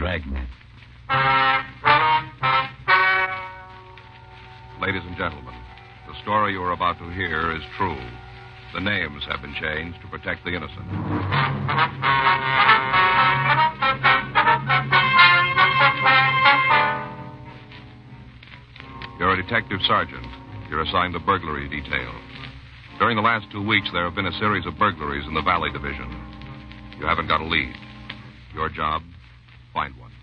Dragnet. Ladies and gentlemen, the story you are about to hear is true. The names have been changed to protect the innocent. You're a detective sergeant. You're assigned the burglary detail. During the last 2 weeks, there have been a series of burglaries in the Valley Division. You haven't got a lead. Your job, find one.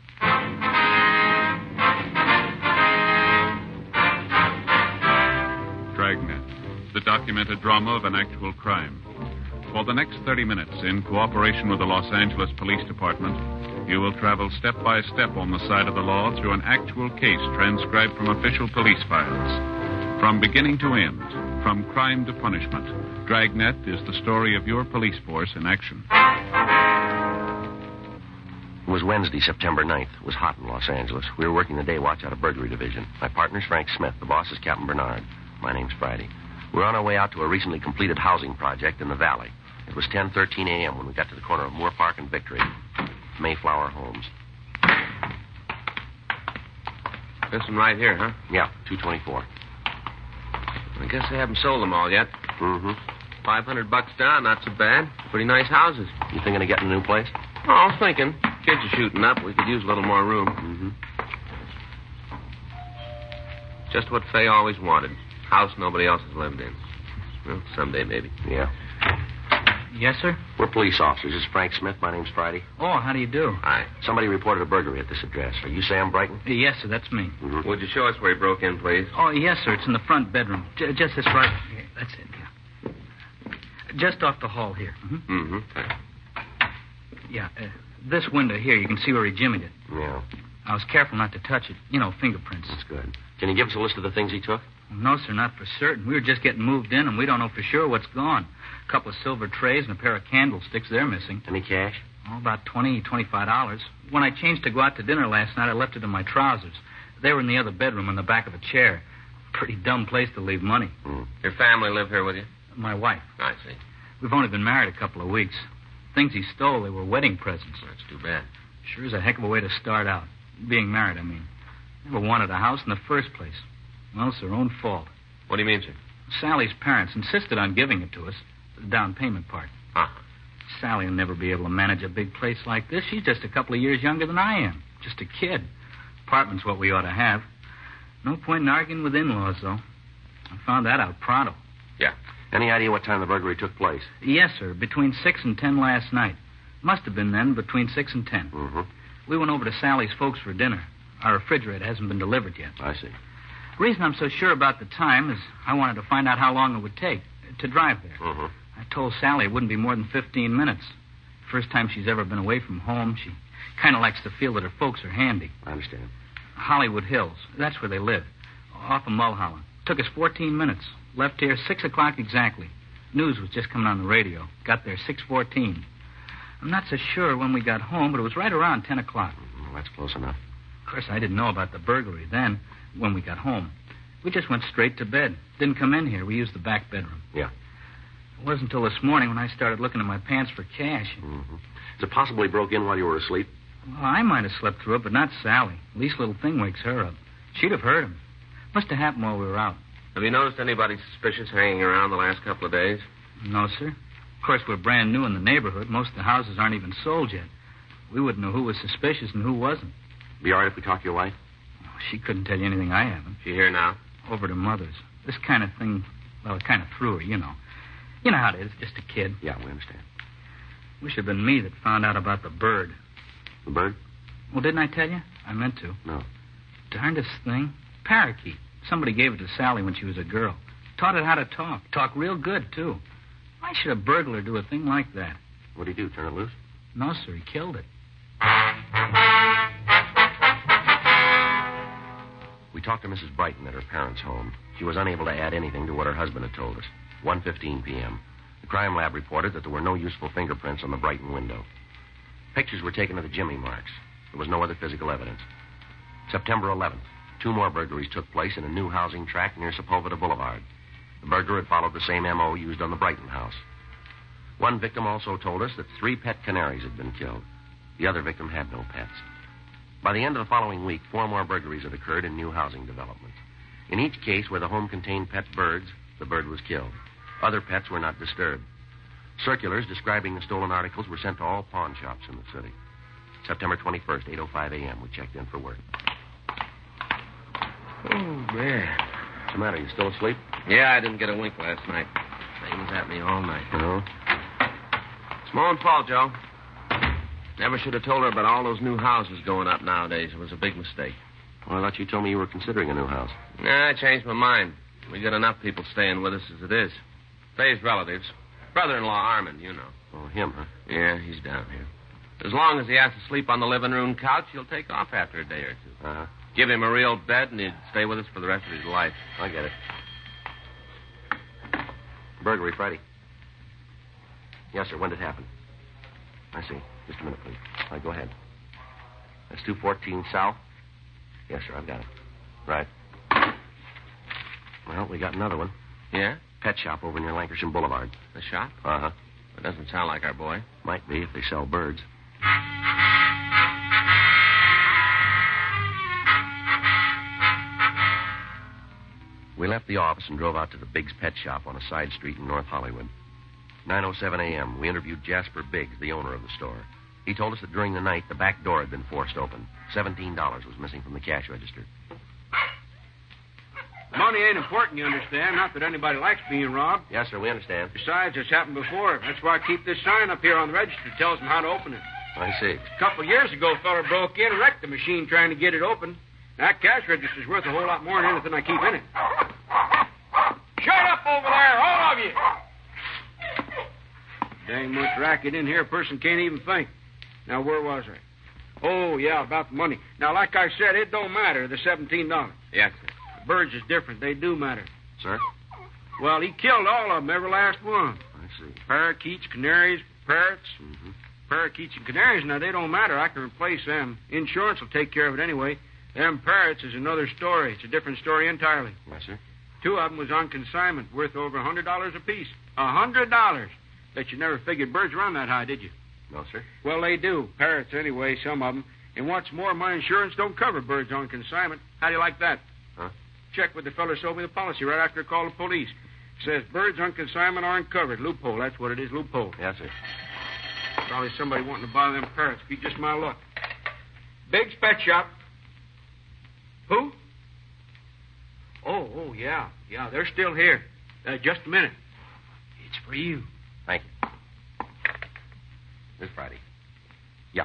Dragnet, the documented drama of an actual crime. For the next 30 minutes, in cooperation with the Los Angeles Police Department, you will travel step by step on the side of the law through an actual case transcribed from official police files. From beginning to end, from crime to punishment, Dragnet is the story of your police force in action. It was Wednesday, September 9th. It was hot in Los Angeles. We were working the day watch out of burglary division. My partner's Frank Smith. The boss is Captain Bernard. My name's Friday. We're on our way out to a recently completed housing project in the valley. It was 10:13 a.m. when we got to the corner of Moore Park and Victory. Mayflower Homes. This one right here, huh? Yeah, 224. I guess they haven't sold them all yet. Mm-hmm. $500 down, not so bad. Pretty nice houses. You thinking of getting a new place? Oh, I was thinking. Kids are shooting up. We could use a little more room. Mm-hmm. Just what Fay always wanted. House nobody else has lived in. Well, someday maybe. Yeah. Yes, sir? We're police officers. This is Frank Smith. My name's Friday. Oh, how do you do? Hi. Somebody reported a burglary at this address. Are you Sam Brighton? Yes, sir, that's me. Mm-hmm. Would you show us where he broke in, please? Oh, yes, sir, it's in the front bedroom. Just this right here. That's it, yeah. Just off the hall here. Mm-hmm. Mm-hmm. Yeah, this window here, you can see where he jimmied it. Yeah. I was careful not to touch it. You know, fingerprints. That's good. Can you give us a list of the things he took? No, sir, not for certain. We were just getting moved in, and we don't know for sure what's gone. A couple of silver trays and a pair of candlesticks, they're missing. Any cash? Oh, about $25. When I changed to go out to dinner last night, I left it in my trousers. They were in the other bedroom in the back of a chair. Pretty dumb place to leave money. Your family live here with you? My wife. I see. We've only been married a couple of weeks. Things he stole, they were wedding presents. That's too bad. Sure is a heck of a way to start out. Being married, I mean. Never wanted a house in the first place. Well, it's their own fault. What do you mean, sir? Sally's parents insisted on giving it to us, the down payment part. Huh. Sally will never be able to manage a big place like this. She's just a couple of years younger than I am. Just a kid. Apartment's what we ought to have. No point in arguing with in-laws, though. I found that out pronto. Yeah. Any idea what time the burglary took place? Yes, sir. Between 6 and 10 last night. Must have been then, between 6 and 10. Mm-hmm. We went over to Sally's folks for dinner. Our refrigerator hasn't been delivered yet. I see. The reason I'm so sure about the time is I wanted to find out how long it would take to drive there. Mm-hmm. I told Sally it wouldn't be more than 15 minutes. First time she's ever been away from home. She kind of likes to feel that her folks are handy. I understand. Hollywood Hills. That's where they live. Off of Mulholland. Took us 14 minutes. Left here 6 o'clock exactly. News was just coming on the radio. Got there 6:14. I'm not so sure when we got home, but it was right around 10 o'clock. Well, that's close enough. Of course, I didn't know about the burglary then, when we got home. We just went straight to bed. Didn't come in here. We used the back bedroom. Yeah. It wasn't until this morning when I started looking in my pants for cash. Mm-hmm. Is it possible he broke in while you were asleep? Well, I might have slept through it, but not Sally. Least little thing wakes her up. She'd have heard him. Must have happened while we were out. Have you noticed anybody suspicious hanging around the last couple of days? No, sir. Of course, we're brand new in the neighborhood. Most of the houses aren't even sold yet. We wouldn't know who was suspicious and who wasn't. Be all right if we talk to your wife? Oh, she couldn't tell you anything I haven't. She here now? Over to Mother's. This kind of thing, well, it kind of threw her, you know. You know how it is, just a kid. Yeah, we understand. Wish it had been me that found out about the bird. The bird? Well, didn't I tell you? I meant to. No. Darndest thing. Parakeet. Somebody gave it to Sally when she was a girl. Taught it how to talk. Talk real good, too. Why should a burglar do a thing like that? What'd he do, turn it loose? No, sir, he killed it. We talked to Mrs. Brighton at her parents' home. She was unable to add anything to what her husband had told us. 1:15 p.m. The crime lab reported that there were no useful fingerprints on the Brighton window. Pictures were taken of the jimmy marks. There was no other physical evidence. September 11th, 2 more burglaries took place in a new housing tract near Sepulveda Boulevard. The burglar had followed the same M.O. used on the Brighton house. One victim also told us that 3 pet canaries had been killed. The other victim had no pets. By the end of the following week, 4 more burglaries had occurred in new housing developments. In each case where the home contained pet birds, the bird was killed. Other pets were not disturbed. Circulars describing the stolen articles were sent to all pawn shops in the city. September 21st, 8:05 a.m., we checked in for work. Oh, man. What's the matter? You still asleep? Yeah, I didn't get a wink last night. Thing was at me all night. No? It's my own fault, Joe. Never should have told her about all those new houses going up nowadays. It was a big mistake. Well, I thought you told me you were considering a new house. Nah, I changed my mind. We got enough people staying with us as it is. Faye's relatives. Brother-in-law Armand, you know. Oh, him, huh? Yeah, he's down here. As long as he has to sleep on the living room couch, he'll take off after a day or two. Uh-huh. Give him a real bed, and he'd stay with us for the rest of his life. I get it. Burglary Friday. Yes, sir. When did it happen? I see. Just a minute, please. All right, go ahead. That's 214 South? Yes, sir. I've got it. Right. Well, we got another one. Yeah? Pet shop over near Lancashire Boulevard. The shop? Uh-huh. It doesn't sound like our boy. Might be if they sell birds. We left the office and drove out to the Biggs Pet Shop on a side street in North Hollywood. 9:07 a.m., we interviewed Jasper Biggs, the owner of the store. He told us that during the night, the back door had been forced open. $17 was missing from the cash register. Money ain't important, you understand. Not that anybody likes being robbed. Yes, sir, we understand. Besides, it's happened before. That's why I keep this sign up here on the register. It tells them how to open it. I see. A couple of years ago, a fella broke in and wrecked the machine trying to get it open. That cash register's worth a whole lot more than anything I keep in it. Shut up over there, all of you! Dang much racket in here, a person can't even think. Now, where was I? Oh, yeah, about the money. Now, like I said, it don't matter, the $17. Yes, sir. The birds is different. They do matter. Sir? Well, he killed all of them, every last one. I see. Parakeets, canaries, parrots. Mm-hmm. Parakeets and canaries, now, they don't matter. I can replace them. Insurance will take care of it anyway. Them parrots is another story. It's a different story entirely. Yes, sir. 2 of them was on consignment, worth over $100 apiece. $100. Bet you never figured birds run that high, did you? No, sir. Well, they do. Parrots, anyway, some of them. And what's more, my insurance don't cover birds on consignment. How do you like that? Huh? Check with the fella who sold me the policy right after I called the police. Says birds on consignment aren't covered. Loophole, that's what it is, loophole. Yes, sir. Probably somebody wanting to buy them parrots. Be just my luck. Biggs Pet Shop. Who? Oh, yeah. Yeah, they're still here. Just a minute. It's for you. Thank you. This Friday. Yeah.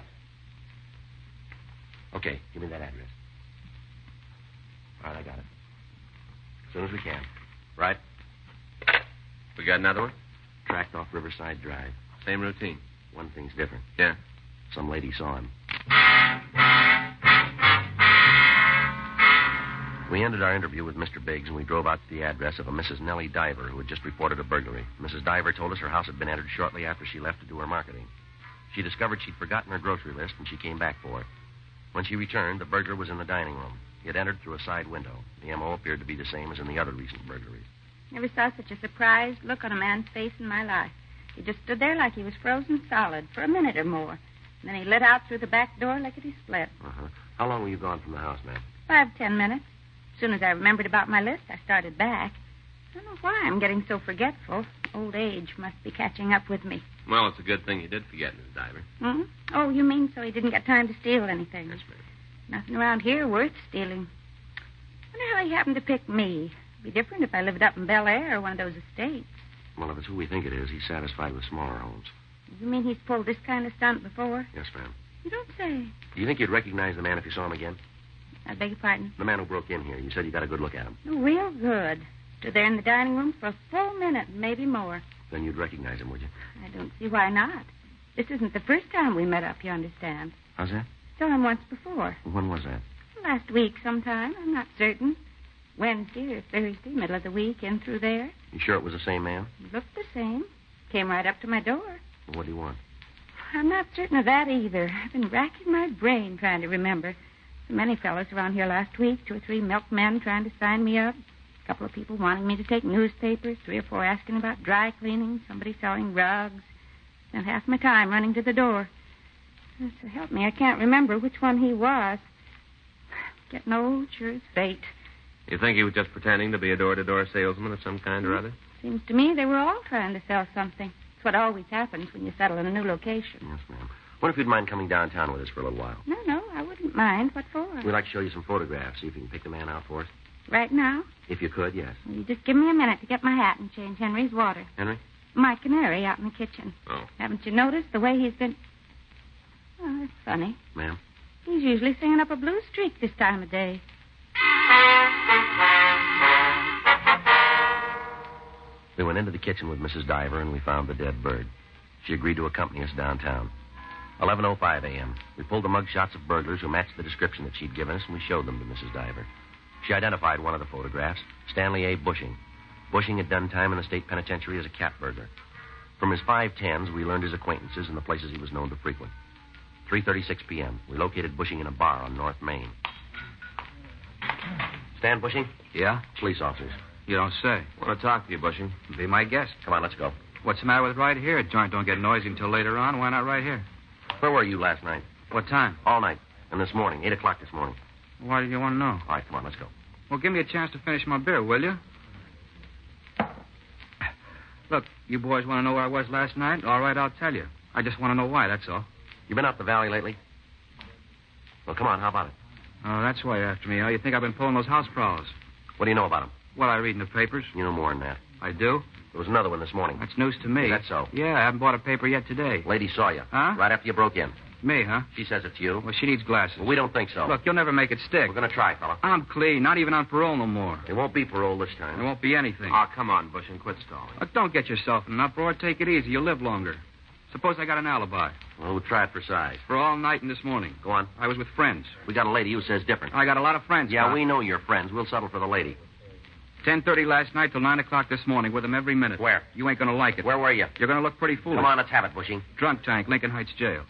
Okay, give me that address. All right, I got it. As soon as we can. Right? We got another one? Tracked off Riverside Drive. Same routine. One thing's different. Yeah. Some lady saw him. We ended our interview with Mr. Biggs, and we drove out to the address of a Mrs. Nellie Diver, who had just reported a burglary. Mrs. Diver told us her house had been entered shortly after she left to do her marketing. She discovered she'd forgotten her grocery list, and she came back for it. When she returned, the burglar was in the dining room. He had entered through a side window. The M.O. appeared to be the same as in the other recent burglaries. Never saw such a surprised look on a man's face in my life. He just stood there like he was frozen solid for a minute or more. And then he lit out through the back door lickety-split. Uh-huh. How long were you gone from the house, ma'am? 5-10 minutes. As soon as I remembered about my list, I started back. I don't know why I'm getting so forgetful. Old age must be catching up with me. Well, it's a good thing you did forget, Miss Diver. Hmm? Oh, you mean so he didn't get time to steal anything? Yes, ma'am. Nothing around here worth stealing. Wonder how he happened to pick me. It'd be different if I lived up in Bel Air or one of those estates. Well, if it's who we think it is, he's satisfied with smaller homes. You mean he's pulled this kind of stunt before? Yes, ma'am. You don't say. Do you think you'd recognize the man if you saw him again? I beg your pardon? The man who broke in here. You said you got a good look at him. Oh, real good. Stood there in the dining room for a full minute, maybe more. Then you'd recognize him, would you? I don't see why not. This isn't the first time we met up, you understand. How's that? Saw him once before. When was that? Last week sometime. I'm not certain. Wednesday or Thursday, middle of the week, in through there. You sure it was the same man? He looked the same. Came right up to my door. Well, what do you want? I'm not certain of that either. I've been racking my brain trying to remember. So many fellows around here last week. 2 or 3 milkmen trying to sign me up. A couple of people wanting me to take newspapers. 3 or 4 asking about dry cleaning. Somebody selling rugs. Spent half my time running to the door. So help me, I can't remember which one he was. Getting old, sure is fate. You think he was just pretending to be a door-to-door salesman of some kind or other? Seems to me they were all trying to sell something. It's what always happens when you settle in a new location. Yes, ma'am. Wonder if you'd mind coming downtown with us for a little while. No, I wouldn't mind. What for? We'd like to show you some photographs, see if you can pick the man out for us. Right now? If you could, yes. Well, you just give me a minute to get my hat and change Henry's water. Henry? My canary out in the kitchen. Oh. Haven't you noticed the way he's been... Oh, that's funny. Ma'am? He's usually singing up a blue streak this time of day. We went into the kitchen with Mrs. Diver, and we found the dead bird. She agreed to accompany us downtown. 11:05 a.m. We pulled the mug shots of burglars who matched the description that she'd given us, and we showed them to Mrs. Diver. She identified one of the photographs, Stanley A. Bushing. Bushing had done time in the state penitentiary as a cat burglar. From his 510s, we learned his acquaintances and the places he was known to frequent. 3:36 p.m. We located Bushing in a bar on North Main. Stan Bushing? Yeah? Police officers. You don't say. Want to talk to you, Bushing. Be my guest. Come on, let's go. What's the matter with right here? Joint don't get noisy until later on. Why not right here? Where were you last night? What time? All night. And this morning, 8 o'clock this morning. Why do you want to know? All right, come on, let's go. Well, give me a chance to finish my beer, will you? Look, you boys want to know where I was last night? All right, I'll tell you. I just want to know why, that's all. You been up the valley lately? Well, come on, how about it? Oh, that's why you're after me, huh? You think I've been pulling those house prowls? What do you know about them? Well, I read in the papers. You know more than that. I do? There was another one this morning. That's news to me. Is that so? Yeah, I haven't bought a paper yet today. Lady saw you. Huh? Right after you broke in. Me, huh? She says it's you. Well, she needs glasses. Well, we don't think so. Look, you'll never make it stick. We're going to try, fella. I'm clean, not even on parole no more. It won't be parole this time. There won't be anything. Oh, come on, Bushing. Quit stalling. Look, don't get yourself in an uproar. Take it easy. You'll live longer. Suppose I got an alibi. Well, we'll try it for size. For all night and this morning. Go on. I was with friends. We got a lady who says different. I got a lot of friends. Yeah, Doc. we know you're friends. We'll settle for the lady. 10:30 last night till 9 o'clock this morning with them every minute. Where? You ain't going to like it. Where were you? You're going to look pretty foolish. Come on, let's have it, Bushing. Drunk tank, Lincoln Heights Jail.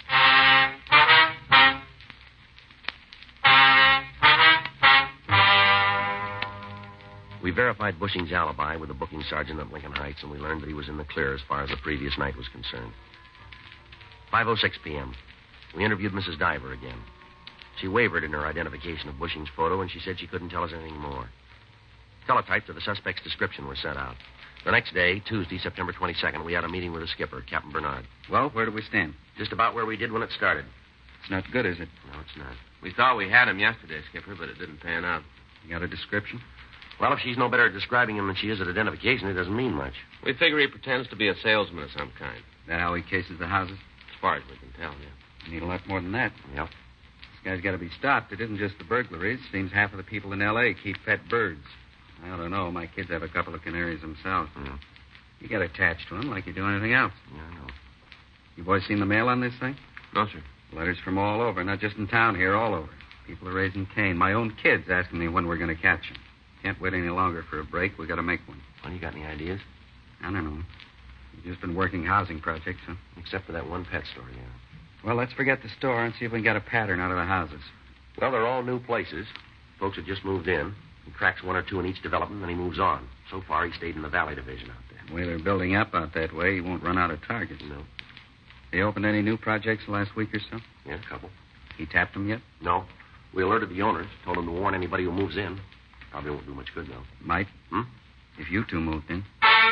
We verified Bushing's alibi with the booking sergeant at Lincoln Heights, and we learned that he was in the clear as far as the previous night was concerned. 5:06 p.m. We interviewed Mrs. Diver again. She wavered in her identification of Bushing's photo, and she said she couldn't tell us anything more. Teletypes of the suspect's description were sent out. The next day, Tuesday, September 22nd, we had a meeting with the skipper, Captain Bernard. Well, where do we stand? Just about where we did when it started. It's not good, is it? No, it's not. We thought we had him yesterday, Skipper, but it didn't pan out. You got a description? Well, if she's no better at describing him than she is at identification, it doesn't mean much. We figure he pretends to be a salesman of some kind. That how he cases the houses? As far as we can tell, yeah. You need a lot more than that. Yep. This guy's got to be stopped. It isn't just the burglaries. Seems half of the people in L.A. keep pet birds. I don't know. My kids have a couple of canaries themselves. Yeah. You get attached to them like you do anything else. Yeah, I know. You boys seen the mail on this thing? No, sir. Letters from all over, not just in town here, all over. People are raising Cain. My own kids asking me when we're going to catch him. Can't wait any longer for a break. We got to make one. Well, you got any ideas? I don't know. We've just been working housing projects, huh? Except for that one pet store, yeah. Well, let's forget the store and see if we can get a pattern out of the houses. Well, they're all new places. Folks have just moved in. He cracks one or two in each development, then he moves on. So far, he stayed in the Valley Division out there. The way they're building up out that way, he won't run out of targets. No. They opened any new projects the last week or so? Yeah, a couple. He tapped them yet? No. We alerted the owners, told them to warn anybody who moves in. Probably won't do much good, though. Might. Hmm? If you two moved in.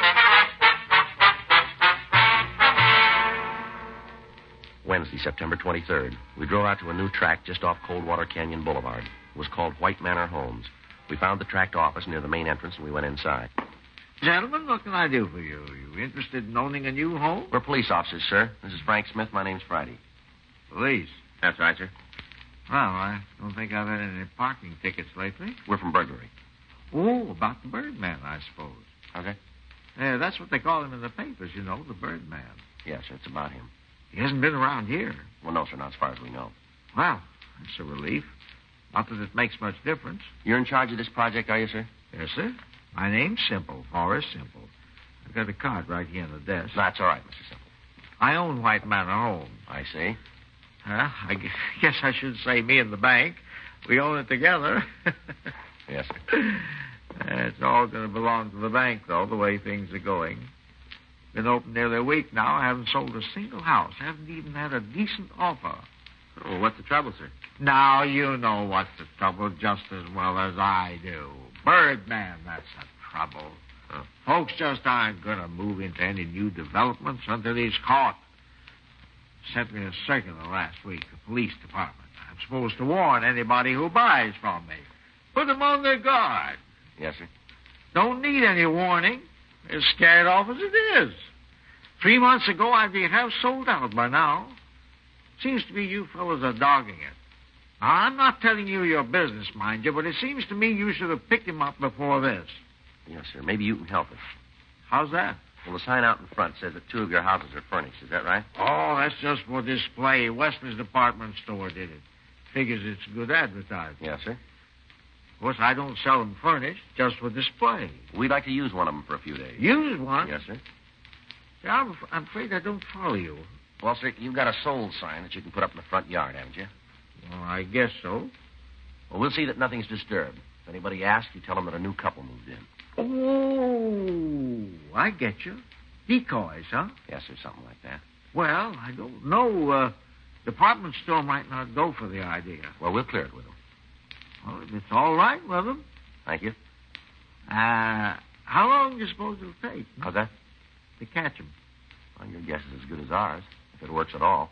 Wednesday, September 23rd. We drove out to a new tract just off Coldwater Canyon Boulevard. It was called White Manor Homes. We found the tract office near the main entrance, and we went inside. Gentlemen, what can I do for you? You interested in owning a new home? We're police officers, sir. This is Frank Smith. My name's Friday. Police. That's right, sir. Well, I don't think I've had any parking tickets lately. We're from burglary. Oh, about the Birdman, I suppose. Okay. Yeah, that's what they call him in the papers, you know, the Birdman. Yes, sir, it's about him. He hasn't been around here. Well, no, sir, not as far as we know. Well, that's a relief. Not that it makes much difference. You're in charge of this project, are you, sir? Yes, sir. My name's Simple, Horace Simple. I've got a card right here on the desk. That's all right, Mr. Simple. I own White Manor Home. I see. I guess I should say me and the bank. We own it together. Yes, sir. It's all going to belong to the bank, though, the way things are going. Been open nearly a week now. I haven't sold a single house. Haven't even had a decent offer. Oh, what's the trouble, sir? Now, you know what's the trouble just as well as I do. Birdman, that's the trouble. Oh. Folks just aren't going to move into any new developments until he's caught. Sent me a circular last week, the police department. I'm supposed to warn anybody who buys from me. Put them on their guard. Yes, sir. Don't need any warning. They're scared off as it is. 3 months ago, I'd be half sold out by now. Seems to me you fellows are dogging it. Now, I'm not telling you your business, mind you, but it seems to me you should have picked him up before this. Yes, sir. Maybe you can help us. How's that? Well, the sign out in front says that 2 of your houses are furnished. Is that right? Oh, that's just for display. Wesley's department store did it. Figures it's good advertising. Yes, sir. Of course, I don't sell them furnished, just for display. We'd like to use one of them for a few days. Use one? Yes, sir. Yeah, I'm afraid I don't follow you. Well, sir, you've got a sold sign that you can put up in the front yard, haven't you? Well, I guess so. Well, we'll see that nothing's disturbed. If anybody asks, you tell them that a new couple moved in. Oh, I get you. Decoys, huh? Yes, sir, something like that. Well, I don't know. Department store might not go for the idea. Well, we'll clear it with them. Well, if it's all right with them. Thank you. How long do you suppose it'll take How's that? to catch them? Well, your guess is as good as ours, if it works at all.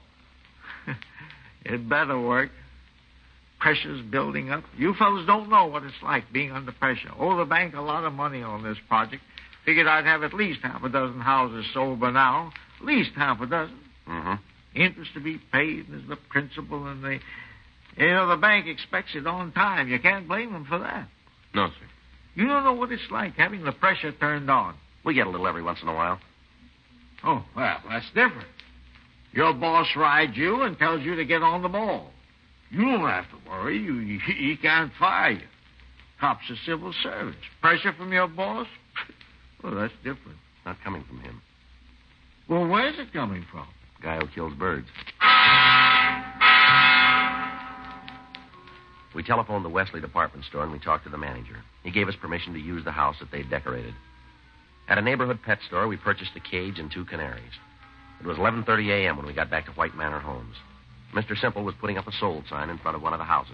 It better work. Pressure's building up. You fellas don't know what it's like being under pressure. Owe the bank a lot of money on this project. Figured I'd have at least half a dozen houses sold by now. At least half a dozen. Mm-hmm. Interest to be paid is the principal, and the bank expects it on time. You can't blame them for that. No, sir. You don't know what it's like having the pressure turned on. We get a little every once in a while. Oh, well, that's different. Your boss rides you and tells you to get on the ball. You don't have to worry. He can't fire you. Cops are civil servants. Pressure from your boss? Well, that's different. Not coming from him. Well, where's it coming from? The guy who kills birds. We telephoned the Wesley department store and we talked to the manager. He gave us permission to use the house that they'd decorated. At a neighborhood pet store, we purchased a cage and 2 canaries. It was 11:30 a.m. when we got back to White Manor Homes. Mr. Simple was putting up a sold sign in front of one of the houses.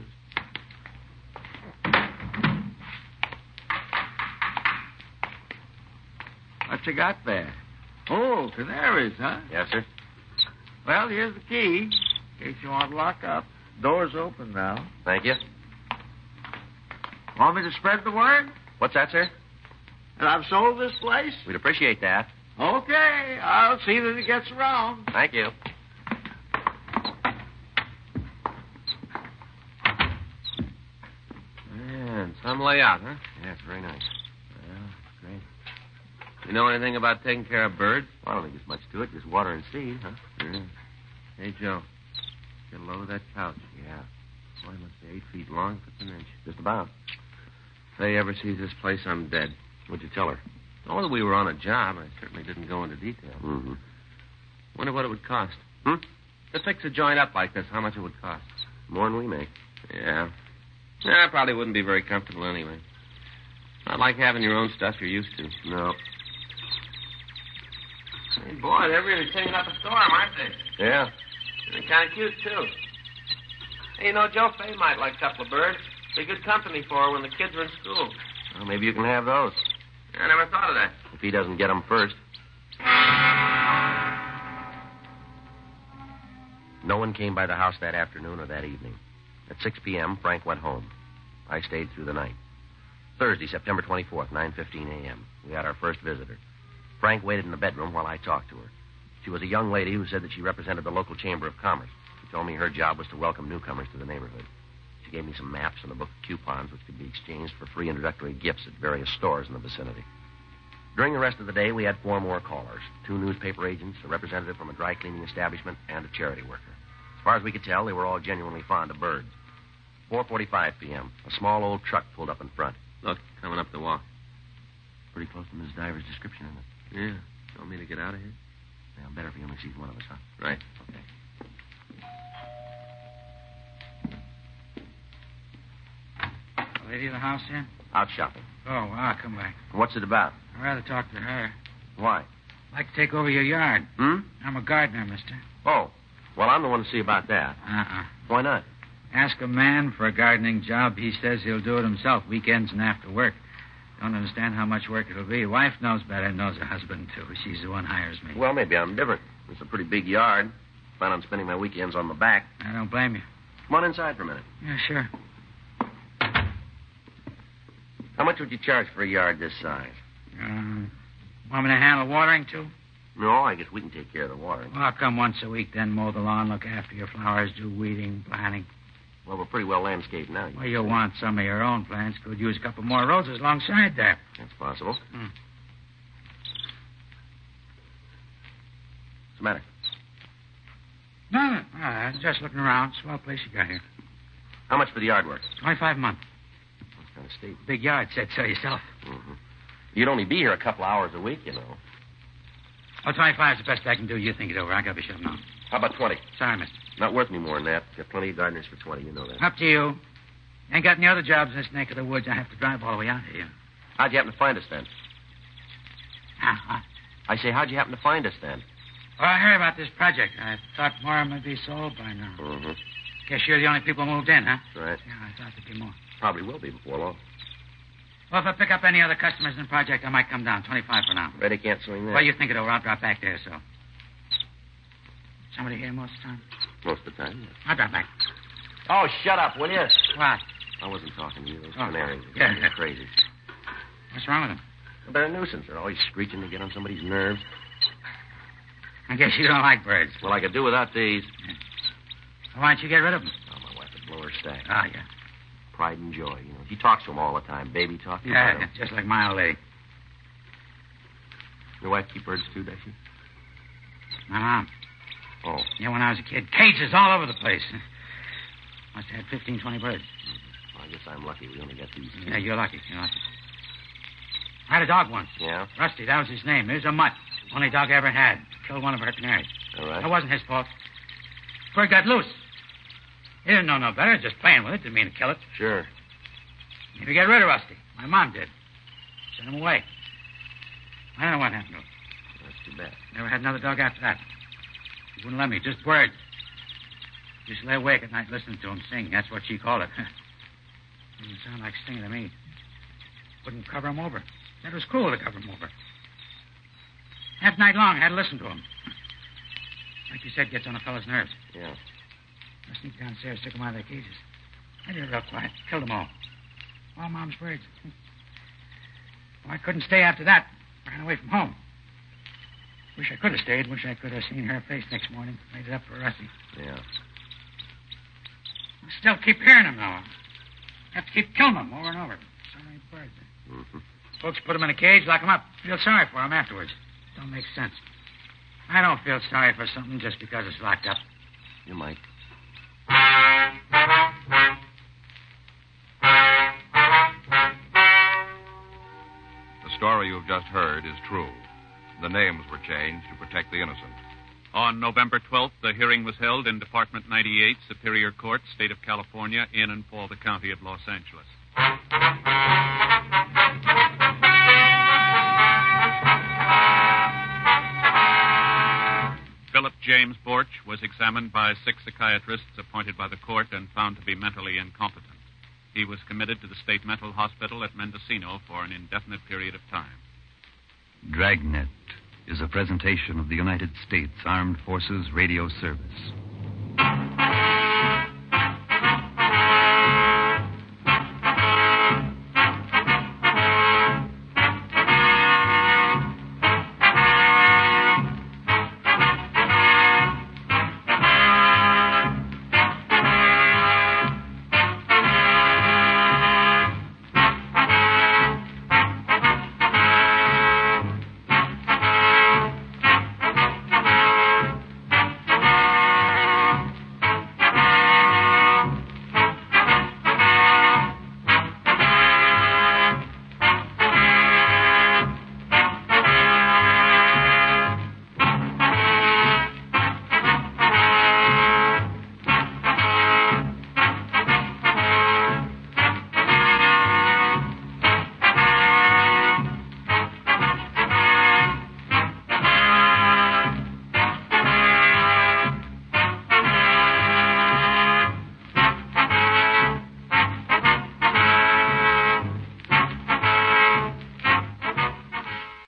What you got there? Oh, canaries, huh? Yes, sir. Well, here's the key, in case you want to lock up. Door's open now. Thank you. Want me to spread the word? What's that, sir? And I've sold this place? We'd appreciate that. Okay, I'll see that it gets around. Thank you. Yeah, some layout, huh? Yeah, it's very nice. Well, great. You know anything about taking care of birds? Well, I don't think there's much to it. Just water and seed, huh? Yeah. Hey, Joe. Get a load of that couch. Yeah. Boy, it must be 8 feet long, if it's an inch. Just about. If Faye ever sees this place, I'm dead. What'd you tell her? Oh, that we were on a job. I certainly didn't go into detail. Mm-hmm. Wonder what it would cost. Hmm? To fix a joint up like this, how much it would cost. More than we make. Yeah. I probably wouldn't be very comfortable anyway. Not like having your own stuff you're used to. No. Hey, boy, they're really cleaning up a storm, aren't they? Yeah. They're kind of cute, too. Hey, you know, Joe Fay might like a couple of birds. Be good company for her when the kids are in school. Well, maybe you can have those. I never thought of that. If he doesn't get them first. No one came by the house that afternoon or that evening. At 6 p.m., Frank went home. I stayed through the night. Thursday, September 24th, 9:15 a.m. We had our first visitor. Frank waited in the bedroom while I talked to her. She was a young lady who said that she represented the local Chamber of Commerce. She told me her job was to welcome newcomers to the neighborhood. She gave me some maps and a book of coupons which could be exchanged for free introductory gifts at various stores in the vicinity. During the rest of the day, we had 4 more callers. 2 newspaper agents, a representative from a dry cleaning establishment, and a charity worker. As far as we could tell, they were all genuinely fond of birds. 4:45 p.m., a small old truck pulled up in front. Look, coming up the walk. Pretty close to Mrs. Diver's description, isn't it? Yeah. You want me to get out of here? Well, better if he only sees one of us, huh? Right. Okay. Lady of the house in? Out shopping. Oh, I'll come back. What's it about? I'd rather talk to her. Why? I'd like to take over your yard. Hmm? I'm a gardener, mister. Oh. Well, I'm the one to see about that. Why not? Ask a man for a gardening job. He says he'll do it himself, weekends and after work. Don't understand how much work it'll be. Wife knows better, knows her husband, too. She's the one hires me. Well, maybe I'm different. It's a pretty big yard. Plan on spending my weekends on my back. I don't blame you. Come on inside for a minute. Yeah, sure. How much would you charge for a yard this size? Want me to handle watering, too? No, I guess we can take care of the watering. Well, I'll come once a week, then mow the lawn, look after your flowers, do weeding, planting. Well, we're pretty well landscaped now. Well, you'll want some of your own plants. Could use a couple more roses alongside there. That's possible. What's the matter? No, I was just looking around. Swell place you got here. How much for the yard work? $25 a month. That's kind of steep. Big yard, said so yourself. Mm-hmm. You'd only be here a couple hours a week, you know. Oh, 25 is the best I can do. You think it over. I got to be shut now. How about 20? Sorry, mister. Not worth me more than that. Got plenty of gardeners for 20, you know that. Up to you. Ain't got any other jobs in this neck of the woods. I have to drive all the way out here. How'd you happen to find us then? I say, how'd you happen to find us then? Well, I heard about this project. I thought more might be sold by now. Mm-hmm. Guess you're the only people moved in, huh? That's right. Yeah, I thought there'd be more. Probably will be before long. Well, if I pick up any other customers in the project, I might come down. 25 for now. Betty can't swing that. Well, you think it over. I'll drop back there, so. Somebody here most of the time? Most of the time, yes. I'll drop back. Oh, shut up, will you? What? I wasn't talking to you. Those canaries yeah. are crazy. What's wrong with them? Well, they're a nuisance. They're always screeching to get on somebody's nerves. I guess you don't like birds. Well, I could do without these. Well, why don't you get rid of them? Oh, my wife would blow her stack. Oh, yeah. Pride and joy, you know. She talks to them all the time. Baby talk. Yeah, just like my old lady. Your wife keep birds, too, does she? My mom. Oh. Yeah, when I was a kid. Cages all over the place. Must have had 15, 20 birds. Well, I guess I'm lucky. We only got these. Yeah, you're lucky. You're lucky. I had a dog once. Yeah? Rusty, that was his name. He was a mutt. Only dog I ever had. Killed one of her canaries. All right. It wasn't his fault. Bird got loose. He didn't know no better. Just playing with it. Didn't mean to kill it. Sure. Maybe get rid of Rusty. My mom did. Sent him away. I don't know what happened to him. That's too bad. Never had another dog after that. He wouldn't let me. Just birds. Just lay awake at night listening to him sing. That's what she called it. Didn't sound like singing to me. Wouldn't cover him over. Said it was cool to cover him over. Half night long, I had to listen to him. Like you said, gets on a fellow's nerves. Yeah. I sneaked downstairs, took them out of their cages. I did it real quiet. Killed them all. All Mom's birds. Well, I couldn't stay after that. Ran away from home. Wish I could have stayed. Wish I could have seen her face next morning. Made it up for Rusty. Yeah. I still keep hearing them, though. Have to keep killing them over and over. So many birds. Mm-hmm. Folks put them in a cage, lock them up. Feel sorry for them afterwards. Don't make sense. I don't feel sorry for something just because it's locked up. You might. The story you've just heard is true. The names were changed to protect the innocent. On November 12th, the hearing was held in Department 98, Superior Court, State of California, in and for the County of Los Angeles. Philip James Borch was examined by 6 psychiatrists appointed by the court and found to be mentally incompetent. He was committed to the state mental hospital at Mendocino for an indefinite period of time. Dragnet is a presentation of the United States Armed Forces Radio Service.